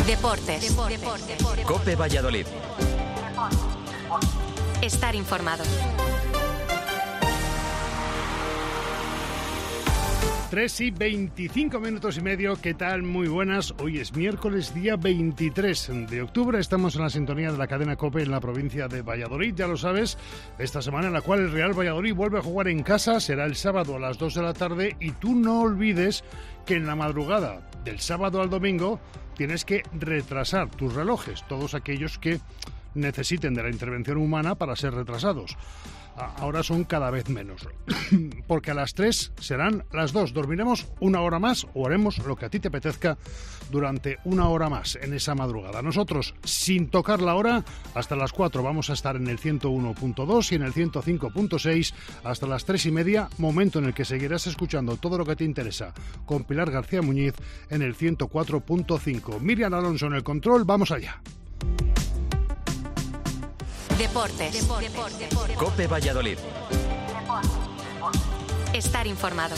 Deportes. COPE Valladolid. Estar informado. 3:25 minutos y medio. ¿Qué tal? Muy buenas. Hoy es miércoles, día 23 de octubre. Estamos en la sintonía de la cadena COPE en la provincia de Valladolid. Ya lo sabes, esta semana en la cual el Real Valladolid vuelve a jugar en casa. Será el sábado a las 2 de la tarde. Y tú no olvides que en la madrugada del sábado al domingo tienes que retrasar tus relojes. Todos aquellos que necesiten de la intervención humana para ser retrasados. Ahora son cada vez menos, porque a las 3 serán las 2. Dormiremos una hora más o haremos lo que a ti te apetezca durante una hora más en esa madrugada. Nosotros, sin tocar la hora, hasta las 4 vamos a estar en el 101.2 y en el 105.6 hasta las 3:30, momento en el que seguirás escuchando todo lo que te interesa con Pilar García Muñiz en el 104.5. Miriam Alonso en el control, vamos allá. Deportes. COPE Valladolid. Estar informado.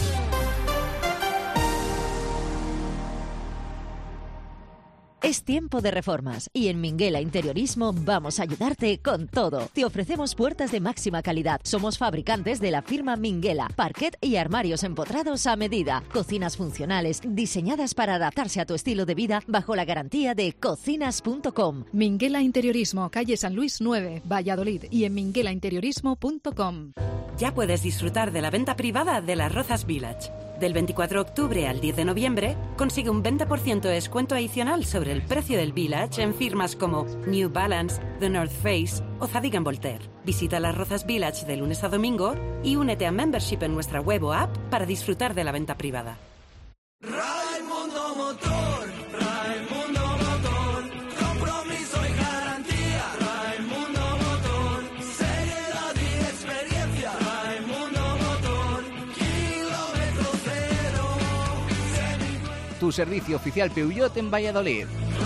Es tiempo de reformas y en Minguela Interiorismo vamos a ayudarte con todo. Te ofrecemos puertas de máxima calidad. Somos fabricantes de la firma Minguela, parquet y armarios empotrados a medida. Cocinas funcionales diseñadas para adaptarse a tu estilo de vida bajo la garantía de cocinas.com. Minguela Interiorismo, calle San Luis 9, Valladolid y en minguelainteriorismo.com. Ya puedes disfrutar de la venta privada de las Rozas Village. Del 24 de octubre al 10 de noviembre, consigue un 20% de descuento adicional sobre el precio del Village en firmas como New Balance, The North Face o Zadig & Voltaire. Visita las Rozas Village de lunes a domingo y únete a membership en nuestra web o app para disfrutar de la venta privada. Raimundo Motor, Raimundo Motor, compromiso y garantía. Raimundo Motor, seriedad y experiencia. Raimundo Motor, kilómetro cero. Tu servicio oficial Peugeot en Valladolid.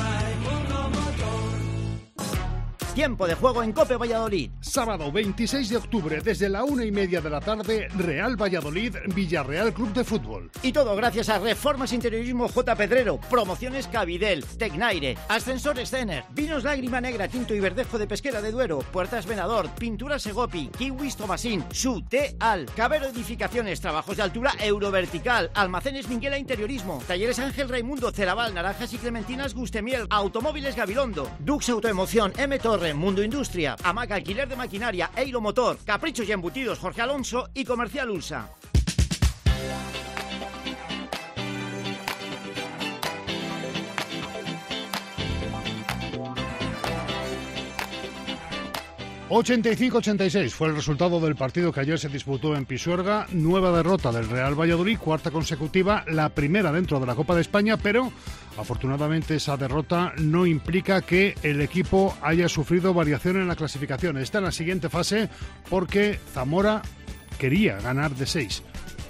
Tiempo de juego en COPE Valladolid. Sábado 26 de octubre, desde la 1:30 de la tarde, Real Valladolid, Villarreal Club de Fútbol. Y todo gracias a Reformas Interiorismo J. Pedrero, Promociones Cabidel, Tecnaire, Ascensores Zener, Vinos Lágrima Negra, Tinto y Verdejo de Pesquera de Duero, Puertas Venador, Pinturas Segopi, Kiwis Tomasín, Sute Al, Cabero Edificaciones, Trabajos de Altura Eurovertical, Almacenes Minguela Interiorismo, Talleres Ángel Raimundo, Ceraval, Naranjas y Clementinas Gustemiel, Automóviles Gabilondo, Dux Autoemoción, M Torre, Mundo Industria, Hamaca Alquiler de Maquinaria, Eiro Motor, Caprichos y Embutidos Jorge Alonso y Comercial Ulsa. ...85-86 fue el resultado del partido que ayer se disputó en Pisuerga. Nueva derrota del Real Valladolid, cuarta consecutiva, la primera dentro de la Copa de España, pero afortunadamente esa derrota no implica que el equipo haya sufrido variación en la clasificación. Está en la siguiente fase porque Zamora quería ganar de 6.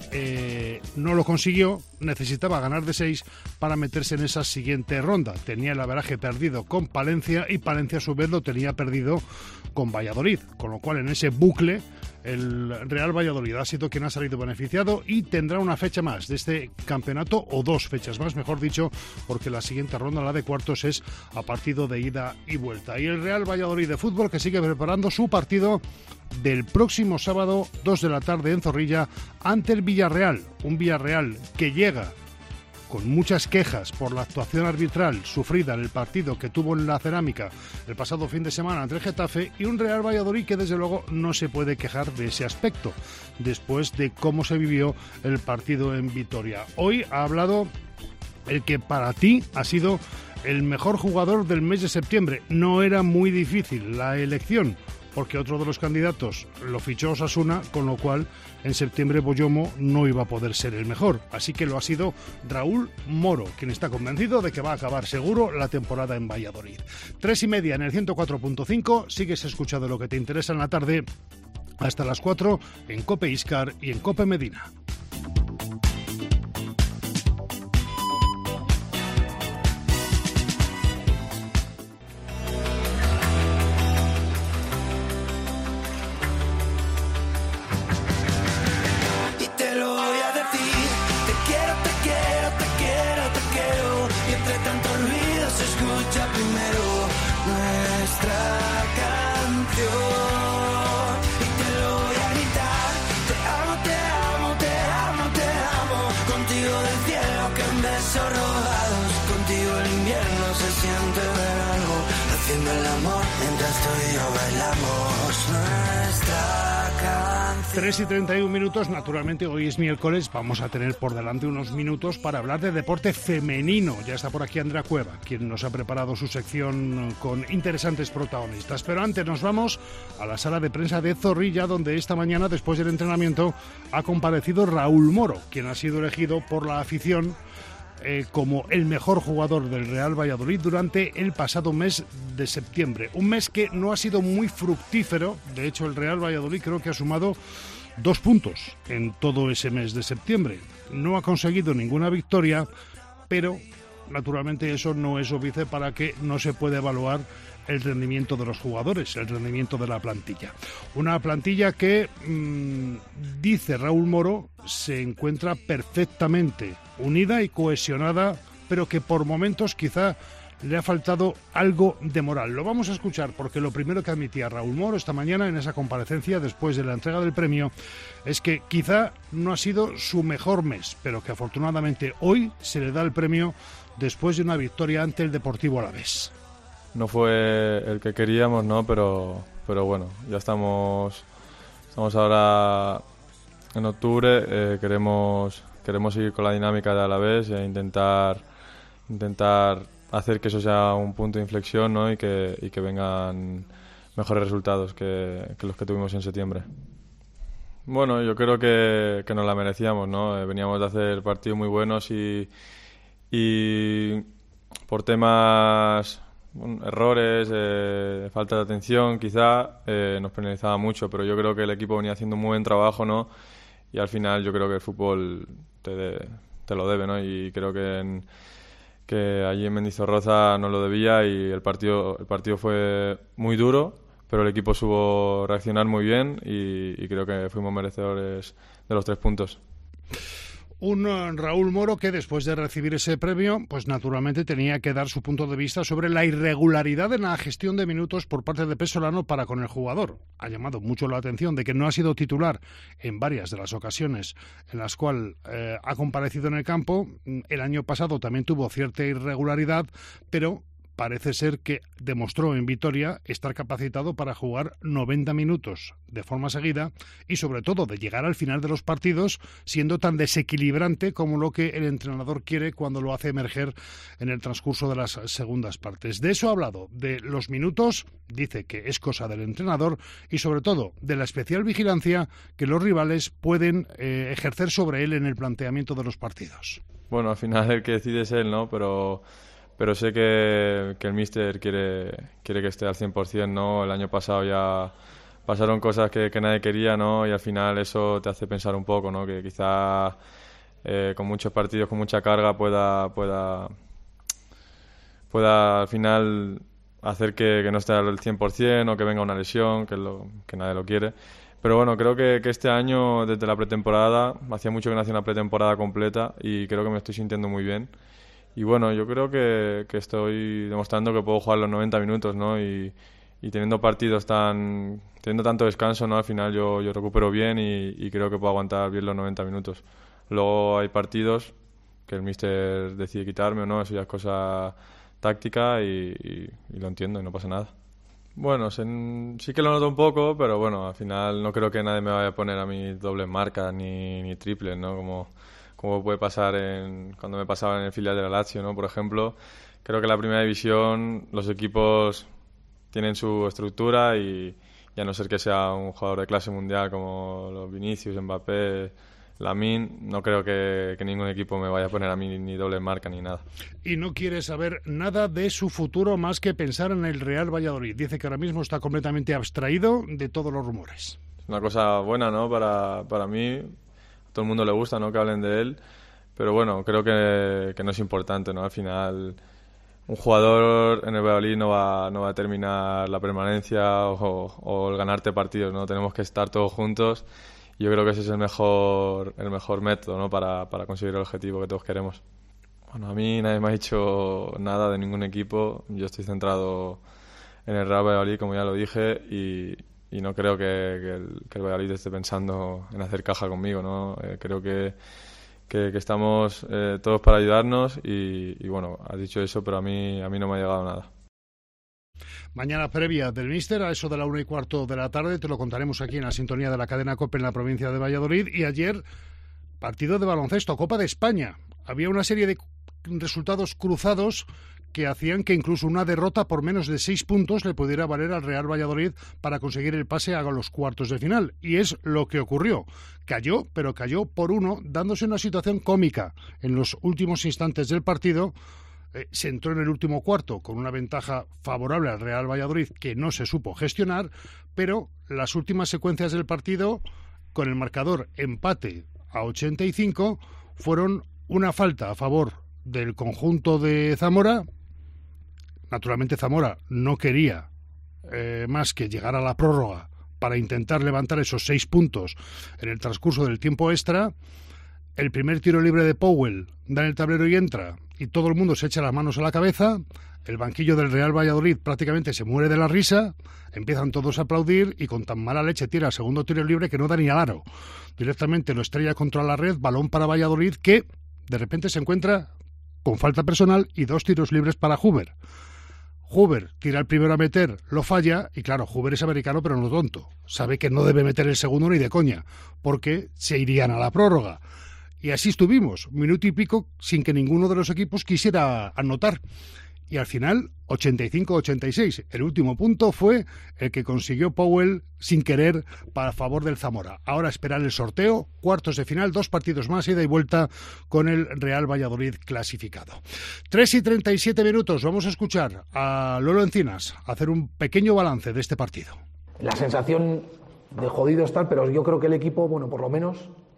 No lo consiguió, necesitaba ganar de 6 para meterse en esa siguiente ronda. Tenía el averaje perdido con Palencia y Palencia a su vez lo tenía perdido con Valladolid, con lo cual en ese bucle el Real Valladolid ha sido quien ha salido beneficiado y tendrá una fecha más de este campeonato, o 2 fechas más, mejor dicho, porque la siguiente ronda, la de cuartos, es a partido de ida y vuelta. Y el Real Valladolid de fútbol que sigue preparando su partido del próximo sábado 2 de la tarde en Zorrilla ante el Villarreal, un Villarreal que llega con muchas quejas por la actuación arbitral sufrida en el partido que tuvo en la Cerámica el pasado fin de semana ante el Getafe, y un Real Valladolid que desde luego no se puede quejar de ese aspecto después de cómo se vivió el partido en Vitoria. Hoy ha hablado el que para ti ha sido el mejor jugador del mes de septiembre. No era muy difícil la elección, porque otro de los candidatos lo fichó Osasuna, con lo cual en septiembre Boyomo no iba a poder ser el mejor. Así que lo ha sido Raúl Moro, quien está convencido de que va a acabar seguro la temporada en Valladolid. 3:30 en el 104.5, sigues escuchando lo que te interesa en la tarde hasta las 4 en COPE Iscar y en COPE Medina. Entre tanto olvido se escucha besos robados, contigo el invierno se siente verano, haciendo el amor mientras tú y yo bailamos nuestra canción. 3:31, naturalmente hoy es miércoles, vamos a tener por delante unos minutos para hablar de deporte femenino. Ya está por aquí Andrea Cueva, quien nos ha preparado su sección con interesantes protagonistas. Pero antes nos vamos a la sala de prensa de Zorrilla, donde esta mañana, después del entrenamiento, ha comparecido Raúl Moro, quien ha sido elegido por la afición como el mejor jugador del Real Valladolid durante el pasado mes de septiembre. Un mes que no ha sido muy fructífero. De hecho, el Real Valladolid creo que ha sumado 2 puntos en todo ese mes de septiembre. No ha conseguido ninguna victoria, pero naturalmente eso no es óbice para que no se pueda evaluar el rendimiento de los jugadores, el rendimiento de la plantilla. Una plantilla que, dice Raúl Moro, se encuentra perfectamente unida y cohesionada, pero que por momentos quizá le ha faltado algo de moral. Lo vamos a escuchar porque lo primero que admitía Raúl Moro esta mañana en esa comparecencia después de la entrega del premio es que quizá no ha sido su mejor mes, pero que afortunadamente hoy se le da el premio después de una victoria ante el Deportivo Alavés. No fue el que queríamos, ¿no? Pero bueno, ya estamos ahora en octubre, queremos seguir con la dinámica de Alavés e intentar hacer que eso sea un punto de inflexión, ¿no? y que vengan mejores resultados que los que tuvimos en septiembre. Bueno, yo creo que nos la merecíamos, ¿no? Veníamos de hacer partidos muy buenos y por temas, errores, falta de atención quizá, nos penalizaba mucho, pero yo creo que el equipo venía haciendo un muy buen trabajo, ¿no? Y al final yo creo que el fútbol te lo debe, ¿no? Y creo que allí en Mendizorroza no lo debía y el partido fue muy duro, pero el equipo supo reaccionar muy bien y creo que fuimos merecedores de los 3 puntos. Un Raúl Moro que después de recibir ese premio, pues naturalmente tenía que dar su punto de vista sobre la irregularidad en la gestión de minutos por parte de Pesolano para con el jugador. Ha llamado mucho la atención de que no ha sido titular en varias de las ocasiones en las cuales ha comparecido en el campo. El año pasado también tuvo cierta irregularidad, pero parece ser que demostró en Vitoria estar capacitado para jugar 90 minutos de forma seguida y sobre todo de llegar al final de los partidos siendo tan desequilibrante como lo que el entrenador quiere cuando lo hace emerger en el transcurso de las segundas partes. De eso ha hablado, de los minutos, dice que es cosa del entrenador y sobre todo de la especial vigilancia que los rivales pueden ejercer sobre él en el planteamiento de los partidos. Bueno, al final el que decide es él, ¿no? Pero sé que el míster quiere que esté al 100%, ¿no? El año pasado ya pasaron cosas que nadie quería, ¿no? Y al final eso te hace pensar un poco, ¿no? Que quizá con muchos partidos, con mucha carga pueda al final hacer que no esté al 100% o que venga una lesión, que nadie lo quiere. Pero bueno, creo que este año, desde la pretemporada, hacía mucho que no hacía una pretemporada completa y creo que me estoy sintiendo muy bien. Y bueno, yo creo que estoy demostrando que puedo jugar los 90 minutos, ¿no? Y teniendo partidos teniendo tanto descanso, ¿no? Al final yo recupero bien y creo que puedo aguantar bien los 90 minutos. Luego hay partidos que el míster decide quitarme o no, eso ya es cosa táctica y lo entiendo y no pasa nada. Bueno, sí que lo noto un poco, pero bueno, al final no creo que nadie me vaya a poner a mí dobles marcas ni triples, ¿no? Como puede pasar cuando me pasaba en el filial de la Lazio, ¿no? Por ejemplo, creo que en la primera división los equipos tienen su estructura y a no ser que sea un jugador de clase mundial como los Vinicius, Mbappé, Lamine, no creo que ningún equipo me vaya a poner a mí ni doble marca ni nada. Y no quiere saber nada de su futuro más que pensar en el Real Valladolid. Dice que ahora mismo está completamente abstraído de todos los rumores. Es una cosa buena, ¿no? Para mí. A todo el mundo le gusta, ¿no? Que hablen de él. Pero bueno, creo que no es importante, ¿no? Al final, un jugador en el Valladolid no va a determinar la permanencia o el ganarte partidos, ¿no? Tenemos que estar todos juntos. Yo creo que ese es el mejor método, ¿no? para conseguir el objetivo que todos queremos. Bueno, a mí nadie me ha dicho nada de ningún equipo. Yo estoy centrado en el Real Valladolid, como ya lo dije, y no creo que el Valladolid esté pensando en hacer caja conmigo, ¿no? Creo que que estamos todos para ayudarnos y bueno, has dicho eso, pero a mí no me ha llegado nada. Mañana previa del míster, a eso de la 1:15 de la tarde, te lo contaremos aquí en la sintonía de la cadena COPE en la provincia de Valladolid. Y ayer, partido de baloncesto, Copa de España. Había una serie de resultados cruzados que hacían que incluso una derrota por menos de 6 puntos le pudiera valer al Real Valladolid para conseguir el pase a los cuartos de final. Y es lo que ocurrió. Cayó, pero cayó por 1, dándose una situación cómica. En los últimos instantes del partido, se entró en el último cuarto con una ventaja favorable al Real Valladolid que no se supo gestionar, pero las últimas secuencias del partido, con el marcador empate a 85, fueron una falta a favor del conjunto de Zamora. Naturalmente Zamora no quería más que llegar a la prórroga para intentar levantar esos 6 puntos en el transcurso del tiempo extra. El primer tiro libre de Powell da en el tablero y entra, y todo el mundo se echa las manos a la cabeza. El banquillo del Real Valladolid prácticamente se muere de la risa, empiezan todos a aplaudir y con tan mala leche tira el segundo tiro libre que no da ni al aro. Directamente lo estrella contra la red, balón para Valladolid, que de repente se encuentra con falta personal y 2 tiros libres para Huber. Huber tira el primero a meter, lo falla, y claro, Huber es americano pero no tonto. Sabe que no debe meter el segundo ni de coña, porque se irían a la prórroga. Y así estuvimos, minuto y pico, sin que ninguno de los equipos quisiera anotar. Y al final, 85-86. El último punto fue el que consiguió Powell sin querer para favor del Zamora. Ahora esperar el sorteo, cuartos de final, 2 partidos más, ida y vuelta con el Real Valladolid clasificado. 3:37 minutos, vamos a escuchar a Lolo Encinas hacer un pequeño balance de este partido. La sensación de jodido estar, pero yo creo que el equipo, bueno, por lo menos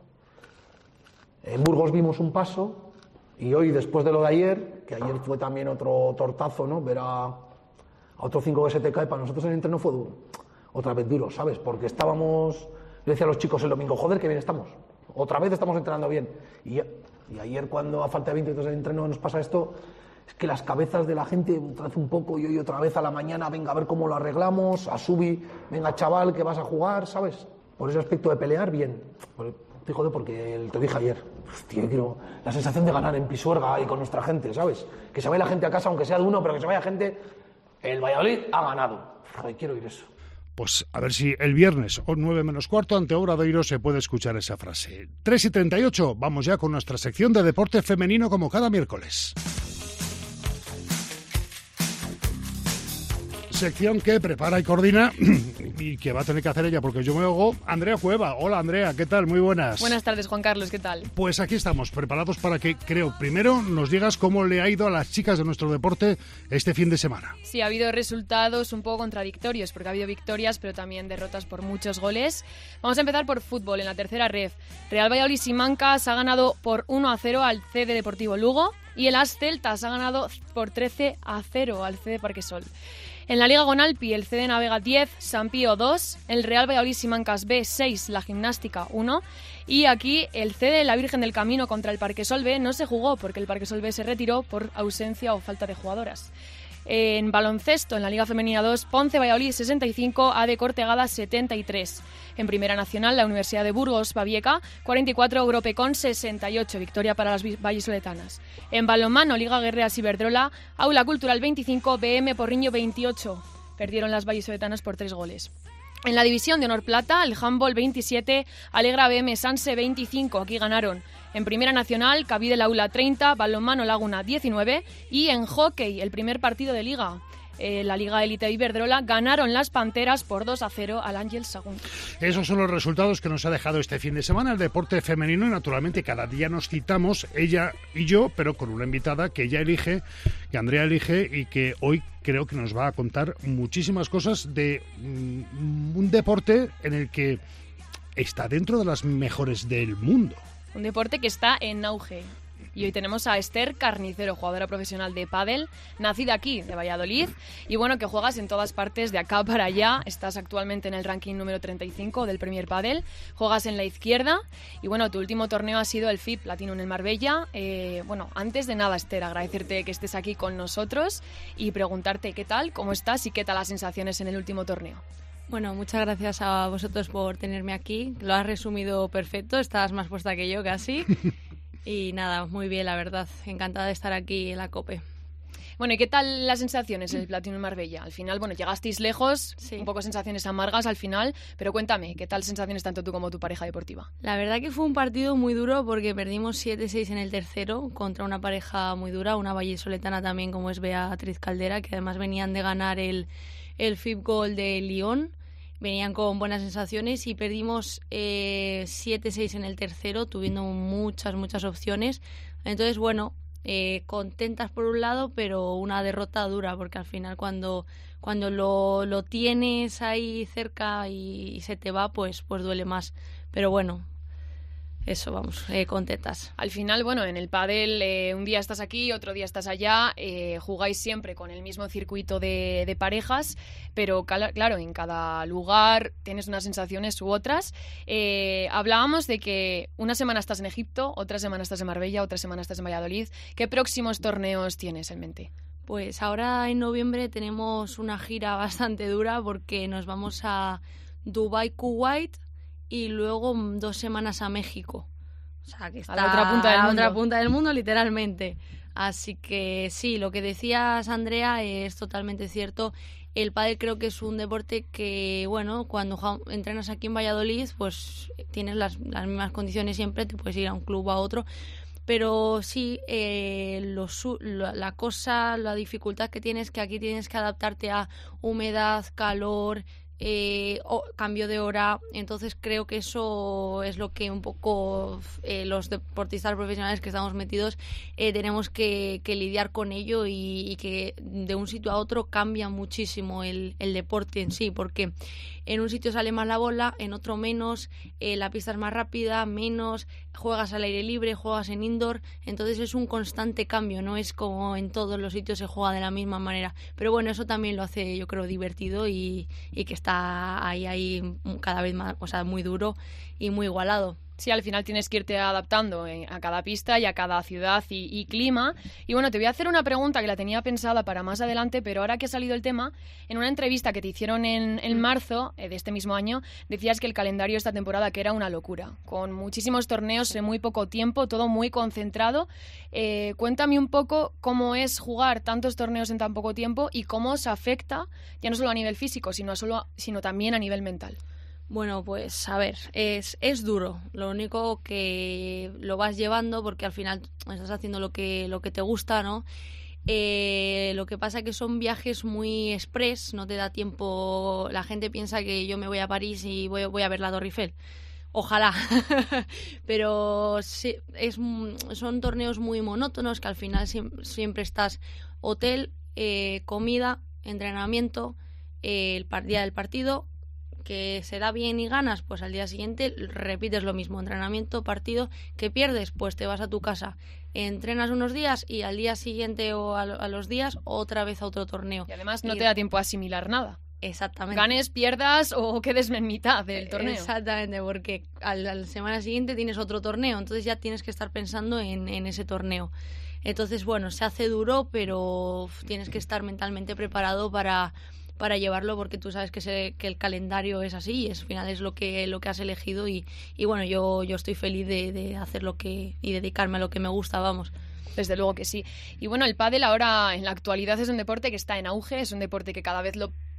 en Burgos vimos un paso, y hoy, después de lo de ayer, que ayer fue también otro tortazo, ¿no? Ver a otro 5 que se te cae, para nosotros el entreno fue duro, otra vez duro, ¿sabes? Porque estábamos, le decía a los chicos el domingo, joder, qué bien estamos, otra vez estamos entrenando bien. Y ayer, cuando a falta de 20 minutos del entreno nos pasa esto, es que las cabezas de la gente otra vez un poco, y hoy otra vez a la mañana, venga a ver cómo lo arreglamos, a Subi, venga chaval, que vas a jugar, ¿sabes? Por ese aspecto de pelear, bien. Estoy jodido porque te dije ayer, hostia, quiero la sensación de ganar en Pisuerga y con nuestra gente, ¿sabes? Que se vaya la gente a casa, aunque sea de uno, pero que se vaya gente. El Valladolid ha ganado. Joder, quiero oír eso. Pues a ver si el viernes o 9:15 ante Obradoiro se puede escuchar esa frase. 3:38, vamos ya con nuestra sección de deporte femenino como cada miércoles. Sección que prepara y coordina y que va a tener que hacer ella porque yo me hago Andrea Cueva. Hola Andrea, ¿qué tal? Muy buenas. Buenas tardes, Juan Carlos, ¿qué tal? Pues aquí estamos, preparados para que, creo, primero nos digas cómo le ha ido a las chicas de nuestro deporte este fin de semana. Sí, ha habido resultados un poco contradictorios porque ha habido victorias pero también derrotas por muchos goles. Vamos a empezar por fútbol, en la tercera ref. Real Valladolid Simancas ha ganado por 1-0 al CD Deportivo Lugo y el AS Celtas ha ganado por 13-0 al CD Parquesol. En la Liga Gonalpi, el CD Navega 10, San Pío 2, el Real Valladolid Simancas B 6, la Gimnástica 1, y aquí el CD La Virgen del Camino contra el Parquesol B no se jugó porque el Parquesol B se retiró por ausencia o falta de jugadoras. En baloncesto, en la Liga Femenina 2, Ponce Valladolid 65, AD Cortegada 73. En Primera Nacional, la Universidad de Burgos Babieca 44, Gropecón 68, victoria para las vallisoletanas. En balonmano, Liga Guerreras Iberdrola, Aula Cultural 25, BM Porriño 28. Perdieron las vallisoletanas por 3 goles. En la división de honor plata, el handball 27, Alegra BM Sanse 25, aquí ganaron. En Primera Nacional, Cavide la Aula 30, Balonmano Laguna 19 y en hockey, el primer partido de Liga. La Liga Élite Iberdrola ganaron las Panteras por 2-0 al Ángel Sagún. Esos son los resultados que nos ha dejado este fin de semana el deporte femenino y naturalmente cada día nos citamos, ella y yo, pero con una invitada que ella elige, que Andrea elige y que hoy creo que nos va a contar muchísimas cosas de un deporte en el que está dentro de las mejores del mundo. Un deporte que está en auge. Y hoy tenemos a Esther Carnicero, jugadora profesional de pádel, nacida aquí, de Valladolid, y bueno, que juegas en todas partes, de acá para allá. Estás actualmente en el ranking número 35 del Premier Padel, juegas en la izquierda, y bueno, tu último torneo ha sido el FIP Platinum en Marbella. Bueno, antes de nada, Esther, agradecerte que estés aquí con nosotros y preguntarte qué tal, cómo estás y qué tal las sensaciones en el último torneo. Bueno, muchas gracias a vosotros por tenerme aquí. Lo has resumido perfecto, estás más puesta que yo casi. Y nada, muy bien, la verdad. Encantada de estar aquí en la COPE. Bueno, ¿y qué tal las sensaciones en el Platinum Marbella? Al final, bueno, llegasteis lejos, un poco sensaciones amargas al final, pero cuéntame, ¿qué tal sensaciones tanto tú como tu pareja deportiva? La verdad que fue un partido muy duro porque perdimos 7-6 en el tercero contra una pareja muy dura, una vallisoletana también como es Beatriz Caldera, que además venían de ganar el FIB Gold de Lyon. Venían con buenas sensaciones y perdimos 7-6 en el tercero, tuviendo muchas opciones. Entonces, bueno, contentas por un lado, pero una derrota dura, porque al final cuando lo tienes ahí cerca y se te va, pues duele más. Pero bueno, eso, vamos, contentas. Al final, bueno, en el pádel un día estás aquí, otro día estás allá, jugáis siempre con el mismo circuito de parejas, pero claro, en cada lugar tienes unas sensaciones u otras. Hablábamos de que una semana estás en Egipto, otra semana estás en Marbella, otra semana estás en Valladolid. ¿Qué próximos torneos tienes en mente? Pues ahora en noviembre tenemos una gira bastante dura porque nos vamos a Dubái, Kuwait, y luego 2 semanas a México. O sea, que está a la otra punta del mundo, literalmente. Así que sí, lo que decías, Andrea, es totalmente cierto. El pádel creo que es un deporte que, bueno, cuando entrenas aquí en Valladolid, pues tienes las mismas condiciones siempre, te puedes ir a un club o a otro. Pero sí, la dificultad que tienes, que aquí tienes que adaptarte a humedad, calor, cambio de hora. Entonces creo que eso es lo que un poco los deportistas profesionales que estamos metidos tenemos que lidiar con ello, y que de un sitio a otro cambia muchísimo el deporte en sí, porque en un sitio sale más la bola, en otro menos, la pista es más rápida, menos, juegas al aire libre, juegas en indoor. Entonces es un constante cambio, no es como en todos los sitios se juega de la misma manera. Pero bueno, eso también lo hace, yo creo, divertido, y que está ahí cada vez más, o sea, muy duro y muy igualado. Sí, al final tienes que irte adaptando a cada pista y a cada ciudad y clima. Y bueno, te voy a hacer una pregunta que la tenía pensada para más adelante, pero ahora que ha salido el tema, en una entrevista que te hicieron en marzo de este mismo año, decías que el calendario esta temporada que era una locura, con muchísimos torneos en muy poco tiempo, todo muy concentrado. Cuéntame un poco cómo es jugar tantos torneos en tan poco tiempo y cómo os afecta, ya no solo a nivel físico, sino también a nivel mental. Bueno, pues a ver, es duro. Lo único que lo vas llevando porque al final estás haciendo lo que te gusta, ¿no? Lo que pasa es que son viajes muy express, no te da tiempo. La gente piensa que yo me voy a París y voy a ver la Torre Eiffel. Ojalá. Pero sí, son torneos muy monótonos que al final siempre estás hotel, comida, entrenamiento, el día del partido. Que se da bien y ganas, pues al día siguiente repites lo mismo, entrenamiento, partido. Que pierdes, pues te vas a tu casa, entrenas unos días y al día siguiente o a los días otra vez a otro torneo. Y además no te da tiempo a asimilar nada. Exactamente. Ganes, pierdas o quedes en mitad del torneo. Exactamente, porque a la semana siguiente tienes otro torneo, entonces ya tienes que estar pensando en ese torneo. Entonces, bueno, se hace duro, pero tienes que estar mentalmente preparado para llevarlo, porque tú sabes que el calendario es así y al final es lo que has elegido, y bueno, yo estoy feliz de hacer y dedicarme a lo que me gusta, vamos. Desde luego que sí. Y bueno, el pádel ahora en la actualidad es un deporte que está en auge, es un deporte que cada vez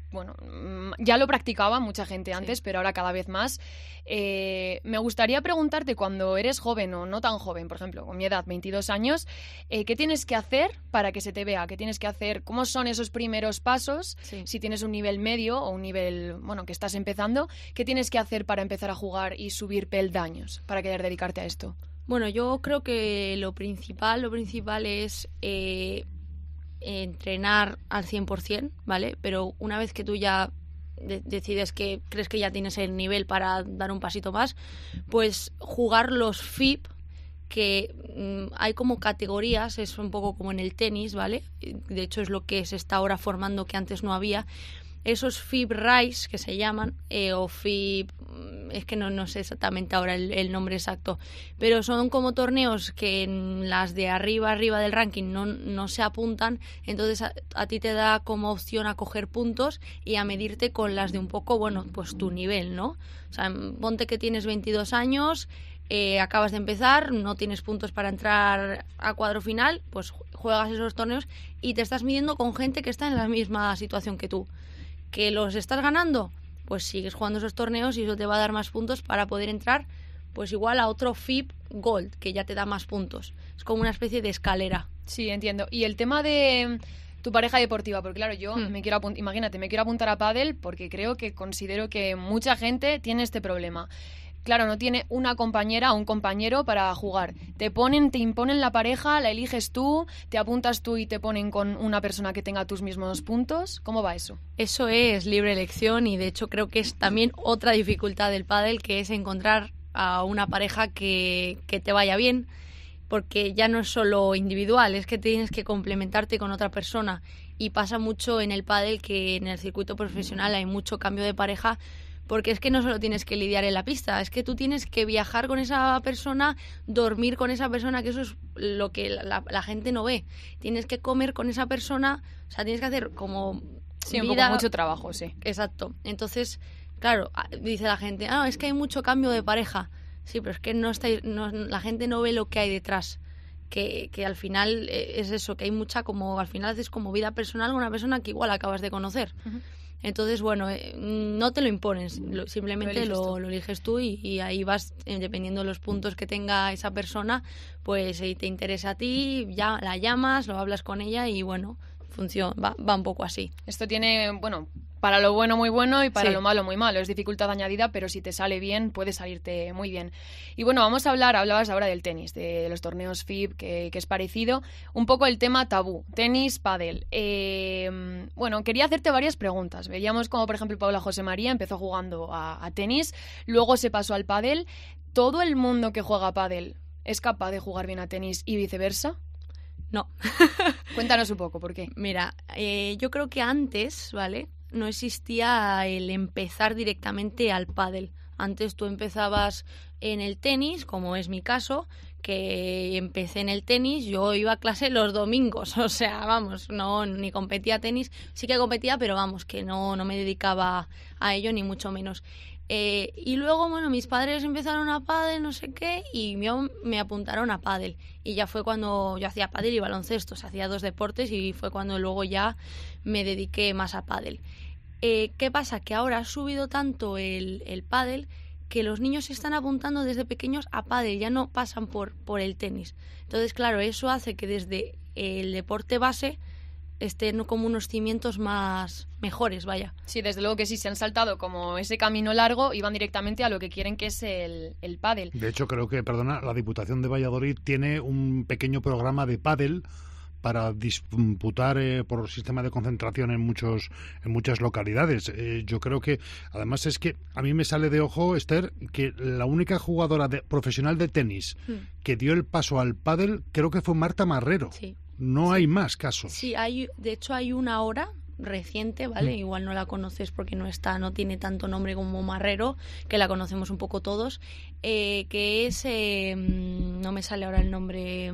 ya lo practicaba mucha gente antes, pero ahora cada vez más. Me gustaría preguntarte, cuando eres joven o no tan joven, por ejemplo, con mi edad, 22 años, ¿qué tienes que hacer para que se te vea? ¿Qué tienes que hacer? ¿Cómo son esos primeros pasos? Sí. Si tienes un nivel medio o un nivel, que estás empezando, ¿qué tienes que hacer para empezar a jugar y subir peldaños para querer dedicarte a esto? Bueno, yo creo que lo principal es entrenar al 100%, ¿vale? Pero una vez que tú ya decides que crees que ya tienes el nivel para dar un pasito más, pues jugar los FIB, que hay como categorías, es un poco como en el tenis, ¿vale? De hecho es lo que se está ahora formando, que antes no había. Esos FIB Rise, que se llaman, o FIB, es que no sé exactamente ahora el nombre exacto, pero son como torneos que en las de arriba del ranking no se apuntan, entonces a ti te da como opción a coger puntos y a medirte con las de un poco, pues tu nivel, ¿no? O sea, ponte que tienes 22 años, acabas de empezar, no tienes puntos para entrar a cuadro final, pues juegas esos torneos y te estás midiendo con gente que está en la misma situación que tú. ¿Que los estás ganando? Pues sigues jugando esos torneos y eso te va a dar más puntos para poder entrar pues igual a otro FIB Gold, que ya te da más puntos. Es como una especie de escalera. Sí, entiendo. Y el tema de tu pareja deportiva, porque claro, yo me quiero apuntar a pádel porque considero que mucha gente tiene este problema. Claro, no tiene una compañera o un compañero para jugar. Te imponen la pareja, la eliges tú, te apuntas tú y te ponen con una persona que tenga tus mismos puntos. ¿Cómo va eso? Eso es libre elección y de hecho creo que es también otra dificultad del pádel, que es encontrar a una pareja que te vaya bien, porque ya no es solo individual, es que tienes que complementarte con otra persona y pasa mucho en el pádel que en el circuito profesional hay mucho cambio de pareja, porque es que no solo tienes que lidiar en la pista, es que tú tienes que viajar con esa persona, dormir con esa persona, que eso es lo que la gente no ve. Tienes que comer con esa persona, o sea, tienes que hacer como sí, un vida... poco mucho trabajo, sí. Exacto. Entonces, claro, dice la gente, es que hay mucho cambio de pareja. Sí, pero es que la gente no ve lo que hay detrás. Que al final es eso, que hay mucha como, al final haces como vida personal con una persona que igual acabas de conocer. Uh-huh. Entonces, bueno, no te lo impones, simplemente lo eliges tú y ahí vas, dependiendo de los puntos que tenga esa persona, pues si te interesa a ti, ya la llamas, lo hablas con ella y bueno, funciona, va un poco así. Esto tiene, bueno, para lo bueno muy bueno y para lo malo muy malo. Es dificultad añadida, pero si te sale bien, puede salirte muy bien. Y bueno, hablabas ahora del tenis, de los torneos FIB, que es parecido. Un poco el tema tabú, tenis, pádel. Bueno, quería hacerte varias preguntas. Veíamos como, por ejemplo, Paula José María empezó jugando a tenis, luego se pasó al pádel. ¿Todo el mundo que juega a pádel es capaz de jugar bien a tenis y viceversa? No. Cuéntanos un poco, ¿por qué? Mira, yo creo que antes, ¿vale?, no existía el empezar directamente al pádel. Antes tú empezabas en el tenis, como es mi caso, que empecé en el tenis, yo iba a clase los domingos, o sea, vamos, no ni competía tenis, sí que competía, pero vamos, que no me dedicaba a ello, ni mucho menos. Y luego, bueno, mis padres empezaron a pádel, no sé qué, y me apuntaron a pádel. Y ya fue cuando yo hacía pádel y baloncesto, o sea, hacía 2 deportes y fue cuando luego ya me dediqué más a pádel. ¿Qué pasa? Que ahora ha subido tanto el pádel que los niños se están apuntando desde pequeños a pádel, ya no pasan por el tenis. Entonces, claro, eso hace que desde el deporte base estén como unos cimientos mejores, vaya. Sí, desde luego que sí, se han saltado como ese camino largo y van directamente a lo que quieren, que es el pádel. De hecho, creo que, la Diputación de Valladolid tiene un pequeño programa de pádel para disputar por sistema de concentración en muchas localidades. Yo creo que, además, es que a mí me sale de ojo, Esther, que la única jugadora profesional de tenis que dio el paso al pádel, creo que fue Marta Marrero. Sí. No hay más casos. Sí, de hecho hay una ahora reciente, ¿vale? Igual no la conoces porque no tiene tanto nombre como Marrero, que la conocemos un poco todos, que es, no me sale ahora el nombre...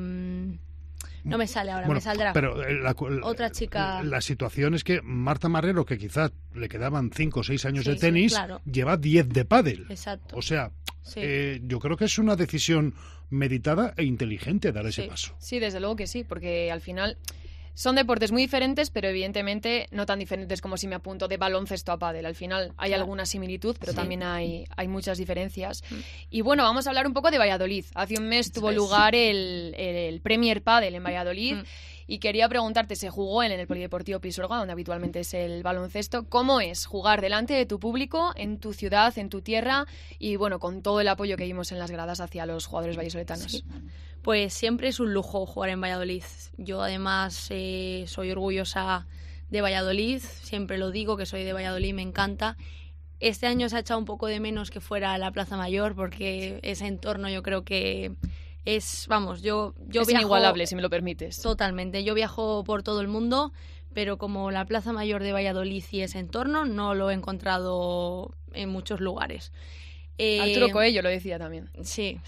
No me sale ahora, me saldrá. Pero otra chica... La situación es que Marta Marrero, que quizás le quedaban 5 o 6 años de tenis, claro, lleva 10 de pádel. Exacto. O sea, yo creo que es una decisión meditada e inteligente dar ese paso. Sí, desde luego que sí, porque al final son deportes muy diferentes, pero evidentemente no tan diferentes como si me apunto de baloncesto a pádel. Al final hay alguna similitud, pero también hay muchas diferencias. Y bueno, vamos a hablar un poco de Valladolid. Hace un mes tuvo lugar el Premier Pádel en Valladolid. Y quería preguntarte, se jugó en el Polideportivo Pisuerga, donde habitualmente es el baloncesto. ¿Cómo es jugar delante de tu público, en tu ciudad, en tu tierra? Y bueno, con todo el apoyo que vimos en las gradas hacia los jugadores vallisoletanos. Sí. Pues siempre es un lujo jugar en Valladolid. Yo además soy orgullosa de Valladolid, siempre lo digo, que soy de Valladolid, me encanta. Este año se ha echado un poco de menos que fuera la Plaza Mayor, porque ese entorno yo creo que es, vamos, yo es viajo, inigualable, si me lo permites. Totalmente, yo viajo por todo el mundo, pero como la Plaza Mayor de Valladolid y ese entorno no lo he encontrado en muchos lugares. Arturo Coello lo decía también. Sí.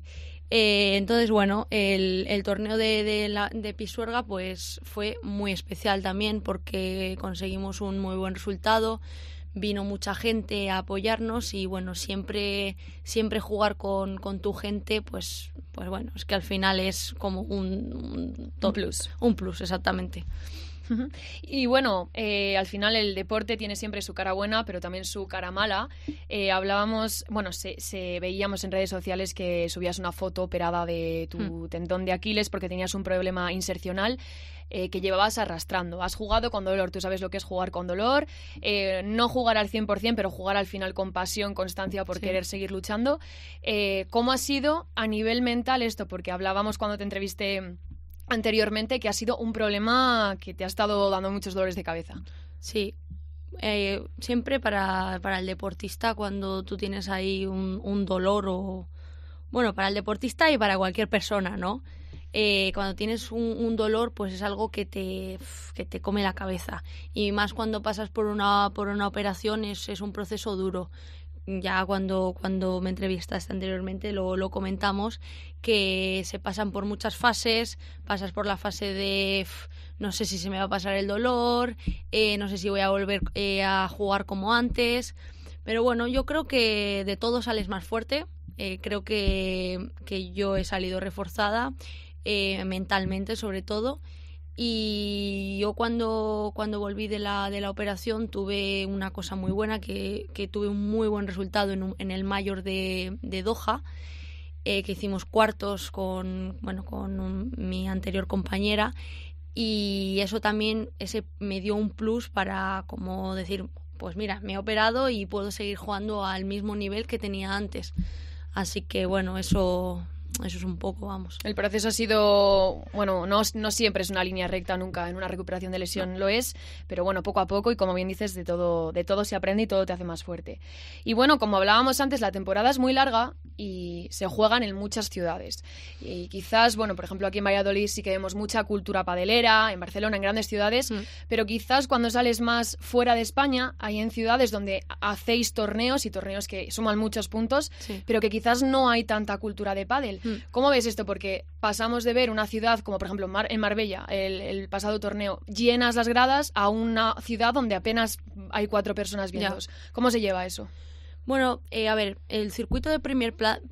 Entonces, bueno, el torneo de Pisuerga pues fue muy especial también porque conseguimos un muy buen resultado. vino mucha gente a apoyarnos y bueno, siempre jugar con tu gente, pues bueno, es que al final es como un plus. Un plus, exactamente. Y bueno, al final el deporte tiene siempre su cara buena, pero también su cara mala. Hablábamos, bueno, veíamos en redes sociales que subías una foto operada de tu tendón de Aquiles porque tenías un problema insercional que llevabas arrastrando. Has jugado con dolor, tú sabes lo que es jugar con dolor, no jugar al 100%, pero jugar al final con pasión, constancia por querer seguir luchando. ¿Cómo ha sido a nivel mental esto? Porque hablábamos cuando te entrevisté anteriormente que ha sido un problema que te ha estado dando muchos dolores de cabeza. Sí, siempre para el deportista, cuando tú tienes ahí un dolor, bueno, para el deportista y para cualquier persona, ¿no? Cuando tienes un dolor, pues es algo que te come la cabeza, y más cuando pasas por una operación es un proceso duro. Ya cuando me entrevistaste anteriormente lo comentamos, que se pasan por muchas fases. Pasas por la fase de no sé si se me va a pasar el dolor, no sé si voy a volver a jugar como antes, pero bueno, yo creo que de todo sales más fuerte. Creo que yo he salido reforzada mentalmente, sobre todo. Y yo cuando volví de la operación tuve una cosa muy buena, que tuve un muy buen resultado en el Mayor de Doha, que hicimos cuartos con mi anterior compañera, y eso también me dio un plus para como decir, pues mira, me he operado y puedo seguir jugando al mismo nivel que tenía antes. Así que bueno, eso es un poco, vamos. El proceso ha sido, bueno, no siempre es una línea recta, nunca en una recuperación de lesión lo es, pero bueno, poco a poco, y como bien dices, de todo se aprende y todo te hace más fuerte. Y bueno, como hablábamos antes, la temporada es muy larga y se juegan en muchas ciudades. Y quizás, bueno, por ejemplo, aquí en Valladolid sí que vemos mucha cultura padelera, en Barcelona, en grandes ciudades, pero quizás cuando sales más fuera de España, hay en ciudades donde hacéis torneos, y torneos que suman muchos puntos, pero que quizás no hay tanta cultura de pádel. ¿Cómo ves esto? Porque pasamos de ver una ciudad como, por ejemplo, en Marbella, el pasado torneo, llenas las gradas, a una ciudad donde apenas hay 4 personas viéndoos. ¿Cómo se lleva eso? Bueno, a ver, el circuito de Premier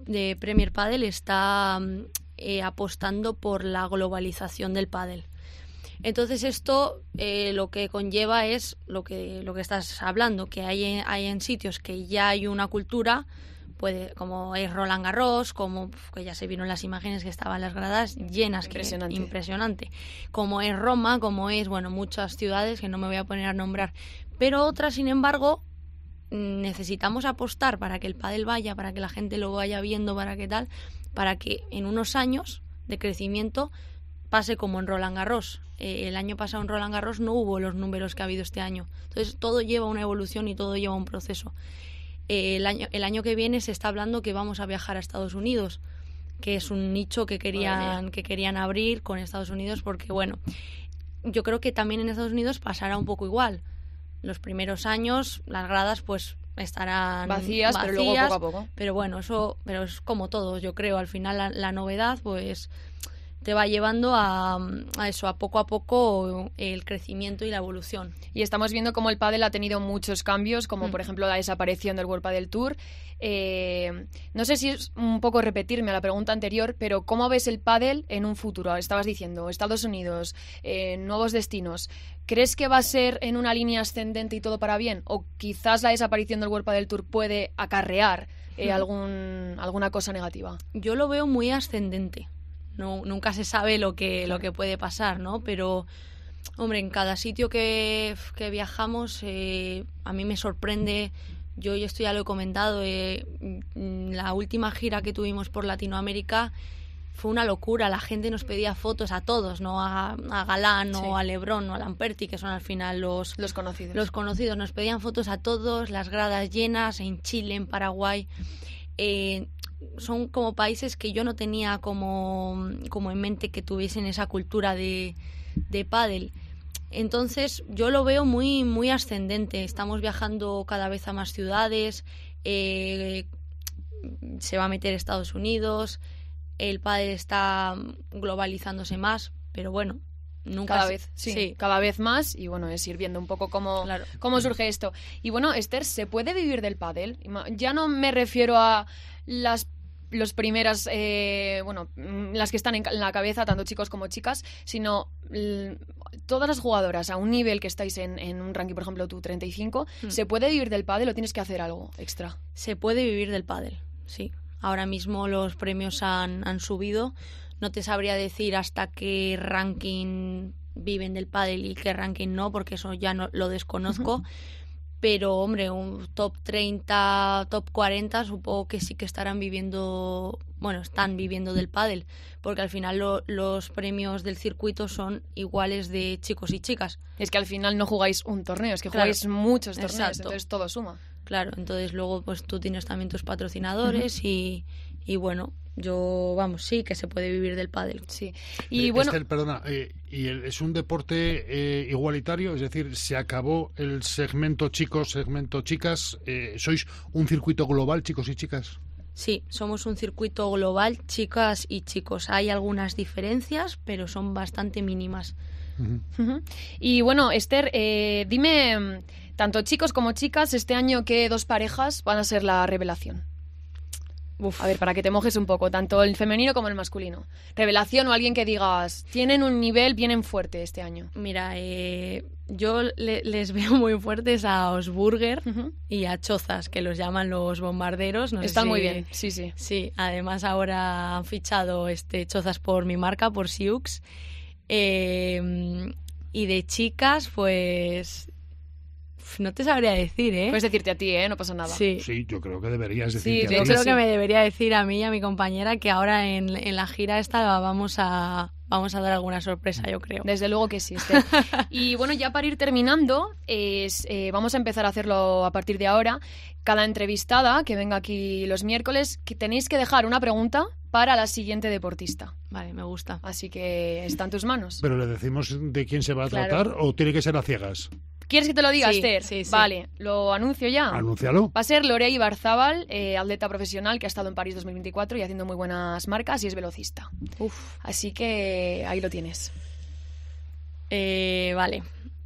Padel está apostando por la globalización del pádel. Entonces esto lo que conlleva es lo que estás hablando, que hay en sitios que ya hay una cultura, como es Roland Garros, como que ya se vieron las imágenes que estaban las gradas llenas, impresionante, como es Roma, como es, bueno, muchas ciudades que no me voy a poner a nombrar, pero otras, sin embargo, necesitamos apostar para que el pádel vaya, para que la gente lo vaya viendo, para que en unos años de crecimiento pase como en Roland Garros. El año pasado en Roland Garros no hubo los números que ha habido este año. Entonces todo lleva una evolución y todo lleva un proceso. El año que viene se está hablando que vamos a viajar a Estados Unidos, que es un nicho que querían abrir con Estados Unidos, porque bueno, yo creo que también en Estados Unidos pasará un poco igual. Los primeros años las gradas pues estarán vacías, pero luego poco a poco. Pero bueno, pero es como todo, yo creo, al final la novedad pues te va llevando a eso, a poco el crecimiento y la evolución. Y estamos viendo cómo el pádel ha tenido muchos cambios, como por ejemplo la desaparición del World Padel Tour. No sé si es un poco repetirme a la pregunta anterior, pero ¿cómo ves el pádel en un futuro? Estabas diciendo Estados Unidos, nuevos destinos. ¿Crees que va a ser en una línea ascendente y todo para bien? ¿O quizás la desaparición del World Padel Tour puede acarrear alguna cosa negativa? Yo lo veo muy ascendente. No, nunca se sabe lo que puede pasar, ¿no? Pero, hombre, en cada sitio que viajamos, a mí me sorprende. Yo esto ya lo he comentado. La última gira que tuvimos por Latinoamérica fue una locura. La gente nos pedía fotos a todos, ¿no? A Galán, o a Lebrón, o a Lamperti, que son al final los conocidos. Los conocidos. Nos pedían fotos a todos, las gradas llenas, en Chile, en Paraguay. Son como países que yo no tenía como en mente que tuviesen esa cultura de pádel. Entonces yo lo veo muy, muy ascendente. Estamos viajando cada vez a más ciudades, se va a meter Estados Unidos, el pádel está globalizándose más, pero bueno, nunca... Cada vez, sí, cada vez más, y bueno, es ir viendo un poco cómo surge esto. Y bueno, Esther, ¿se puede vivir del pádel? Ya no me refiero a los primeras, las que están en la cabeza, tanto chicos como chicas, sino todas las jugadoras a un nivel que estáis en un ranking, por ejemplo, tú 35, ¿se puede vivir del pádel o tienes que hacer algo extra? Se puede vivir del pádel, sí. Ahora mismo los premios han subido. No te sabría decir hasta qué ranking viven del pádel y qué ranking no, porque eso ya no lo desconozco. Pero, hombre, un top 30, top 40, supongo que sí que están viviendo del pádel, porque al final los premios del circuito son iguales de chicos y chicas. Es que al final no jugáis un torneo, es que jugáis muchos torneos, exacto. Entonces todo suma. Claro, entonces luego pues tú tienes también tus patrocinadores y bueno, sí que se puede vivir del pádel. Sí. Y bueno, Esther, perdona, ¿es un deporte igualitario? Es decir, ¿se acabó el segmento chicos, segmento chicas? ¿Sois un circuito global, chicos y chicas? Sí, somos un circuito global, chicas y chicos. Hay algunas diferencias, pero son bastante mínimas. Y bueno, Esther, dime, tanto chicos como chicas, este año, ¿qué dos parejas van a ser la revelación? A ver, para que te mojes un poco, tanto el femenino como el masculino. Revelación o alguien que digas, tienen un nivel, vienen fuerte este año. Mira, yo les veo muy fuertes a Osburger y a Chozas, que los llaman los bombarderos. No Están sé muy bien, sí. Sí, además ahora han fichado Chozas por mi marca, por Siux. Y de chicas, pues... No te sabría decir, ¿eh? Puedes decirte a ti, ¿eh? No pasa nada. Sí, yo creo que deberías decirte a ti. Yo creo que me debería decir a mí y a mi compañera que ahora en la gira esta vamos a dar alguna sorpresa, yo creo. Desde luego que sí, Esther. Y bueno, ya para ir terminando, vamos a empezar a hacerlo a partir de ahora. Cada entrevistada que venga aquí los miércoles, que tenéis que dejar una pregunta para la siguiente deportista. Vale, me gusta. Así que está en tus manos. ¿Pero le decimos de quién se va a tratar o tiene que ser a ciegas? ¿Quieres que te lo diga, sí, Esther? Sí. Vale, lo anuncio ya. Anúncialo. Va a ser Lorey Ibarzábal, atleta profesional que ha estado en París 2024 y haciendo muy buenas marcas y es velocista. Así que ahí lo tienes. Vale.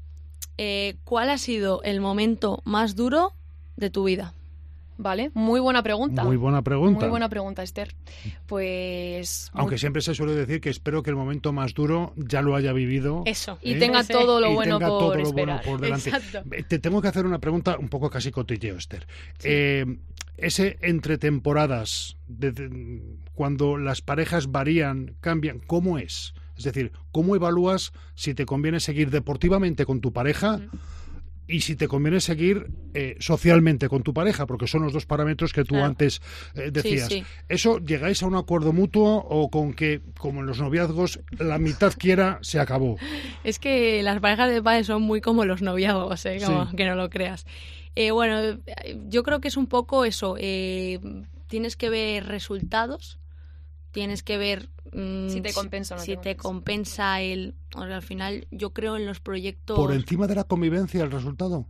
¿Cuál ha sido el momento más duro de tu vida? Vale, muy buena pregunta. Muy buena pregunta. Muy buena pregunta, Esther. Pues... Aunque siempre se suele decir que espero que el momento más duro ya lo haya vivido. Eso. Y tenga todo lo bueno por esperar. Por delante. Exacto. Te tengo que hacer una pregunta un poco casi cotilleo, Esther. Sí. Ese entre temporadas, cuando las parejas varían, cambian, ¿cómo es? Es decir, ¿cómo evalúas si te conviene seguir deportivamente con tu pareja y si te conviene seguir socialmente con tu pareja? Porque son los dos parámetros que tú antes decías. Sí. ¿Eso llegáis a un acuerdo mutuo o con que, como en los noviazgos, la mitad quiera, se acabó? Es que las parejas de pádel son muy como los noviazgos, como Sí. que no lo creas. Bueno, yo creo que es un poco eso. Tienes que ver resultados, tienes que ver si te compensa o no si te compensa al final, yo creo en los proyectos... ¿Por encima de la convivencia el resultado?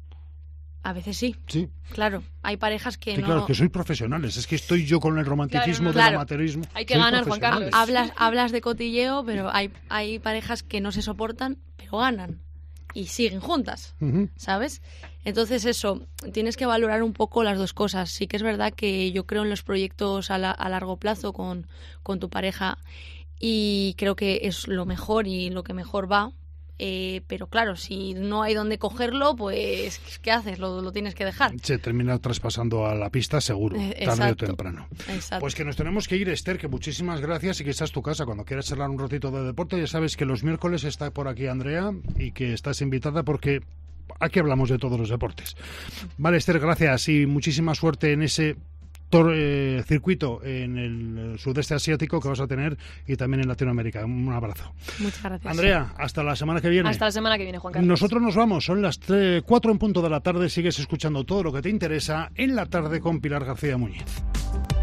A veces sí. Sí. Claro, hay parejas que sí, no... claro, que sois profesionales. Es que estoy yo con el romanticismo del amateurismo. Hay que ganar, Juan Carlos. Hablas de cotilleo, pero hay parejas que no se soportan, pero ganan. Y siguen juntas, ¿sabes? Entonces eso, tienes que valorar un poco las dos cosas. Sí que es verdad que yo creo en los proyectos a largo plazo con tu pareja y creo que es lo mejor y lo que mejor va. Pero claro, si no hay donde cogerlo, pues ¿qué haces? Lo tienes que dejar. Se termina traspasando a la pista seguro, tarde o temprano. Exacto. Pues que nos tenemos que ir, Esther, que muchísimas gracias y que esta es tu casa. Cuando quieras charlar un ratito de deporte, ya sabes que los miércoles está por aquí Andrea y que estás invitada porque aquí hablamos de todos los deportes. Vale, Esther, gracias y muchísima suerte en ese circuito en el sudeste asiático que vas a tener y también en Latinoamérica. Un abrazo. Muchas gracias. Andrea, hasta la semana que viene. Hasta la semana que viene, Juan Carlos. Nosotros nos vamos, son las 4 en punto de la tarde, sigues escuchando todo lo que te interesa en la tarde con Pilar García Muñiz.